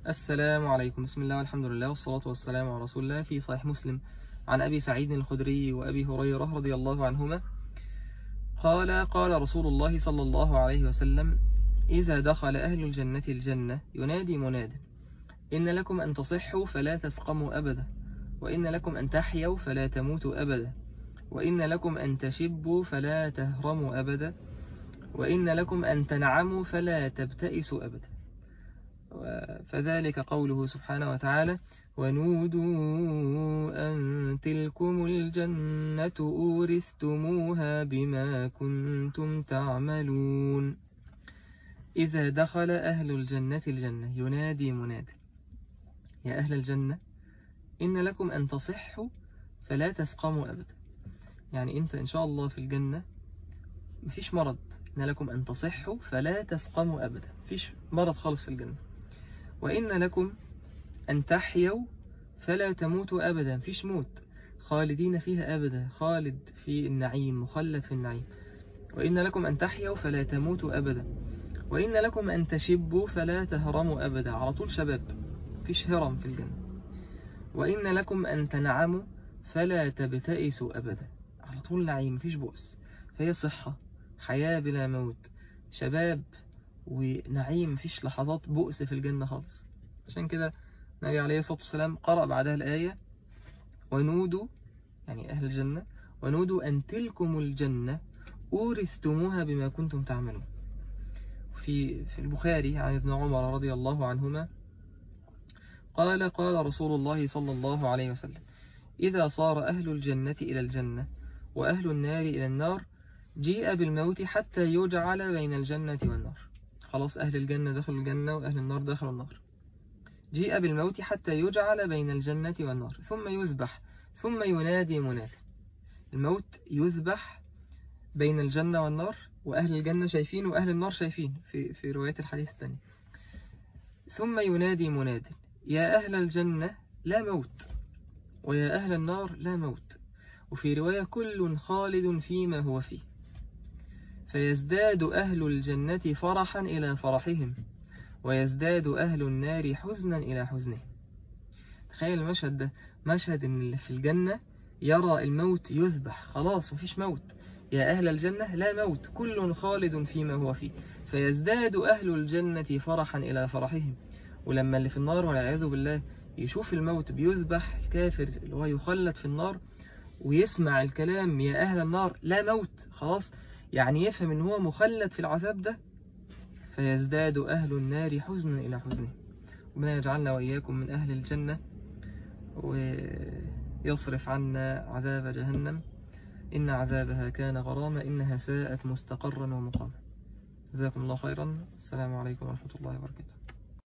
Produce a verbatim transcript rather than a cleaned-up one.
السلام عليكم. بسم الله والحمد لله والصلاة والسلام على رسول الله. في صحيح مسلم عن أبي سعيد الخدري وأبي هريرة رضي الله عنهما قال قال رسول الله صلى الله عليه وسلم: إذا دخل أهل الجنة الجنة ينادي مناد: إن لكم أن تصحوا فلا تسقموا أبدا، وإن لكم أن تحيوا فلا تموتوا أبدا، وإن لكم أن تشبوا فلا تهرموا أبدا، وإن لكم أن تنعموا فلا تبتئسوا أبدا. فذلك قوله سبحانه وتعالى: ونودوا أن تلكم الجنة أورثتموها بما كنتم تعملون. إذا دخل أهل الجنة الجنة ينادي مناد: يا أهل الجنة إن لكم أن تصحوا فلا تسقموا أبدا. يعني أنت إن شاء الله في الجنة مفيش مرض، إن لكم أن تصحوا فلا تسقموا أبدا، مفيش مرض خالص في الجنة. وإن لكم أن تحيوا فلا تموتوا أبدا، مفيش موت، خالدين فيها أبدا، خالد في النعيم، مخلد في النعيم. وإن لكم أن تحيوا فلا تموتوا أبدا، وإن لكم أن تشبوا فلا تهرموا أبدا، على طول شباب، مفيش هرم في الجنة. وإن لكم أن تنعموا فلا تبتئسوا أبدا، على طول نعيم، مفيش بؤس. فهي صحة، حياة بلا موت، شباب ونعيم، مفيش لحظات بؤس في الجنة خالص. عشان كده النبي عليه الصلاة والسلام قرأ بعدها الآية: ونودوا، يعني أهل الجنة، ونودوا أن تلكم الجنة أورثتموها بما كنتم تعملون. في في البخاري عن ابن عمر رضي الله عنهما قال قال رسول الله صلى الله عليه وسلم: إذا صار أهل الجنة إلى الجنة وأهل النار إلى النار جيء بالموت حتى يجعل بين الجنة والنار. خلاص أهل الجنة دخلوا الجنة وأهل النار دخلوا النار، جيء بالموت حتى يجعل بين الجنة والنار، ثم يذبح، ثم ينادي مناد. الموت يذبح بين الجنة والنار، وأهل الجنة شايفين وأهل النار شايفين في, في رواية الحديث الثاني. ثم ينادي مناد: يا أهل الجنة لا موت، ويا أهل النار لا موت. وفي رواية: كل خالد فيما هو فيه. فيزداد أهل الجنة فرحا إلى فرحهم، ويزداد أهل النار حزنا إلى حزنهم. تخيل المشهد ده، مشهد إن اللي في الجنة يرى الموت يذبح، خلاص مفيش موت. يا أهل الجنة لا موت، كل خالد فيما هو فيه. فيزداد أهل الجنة فرحا إلى فرحهم. ولما اللي في النار والعياذ بالله يشوف الموت بيذبح، الكافر اللي هو يخلد في النار ويسمع الكلام يا أهل النار لا موت، خلاص يعني يفهم إن هو مخلد في العذاب ده. فيزداد أهل النار حزنا إلى حزنه. ربنا يجعلنا وإياكم من أهل الجنة ويصرف عنا عذاب جهنم، إن عذابها كان غراما، إنها ساءت مستقرا ومقاما. جزاكم الله خيرا. السلام عليكم ورحمة الله وبركاته.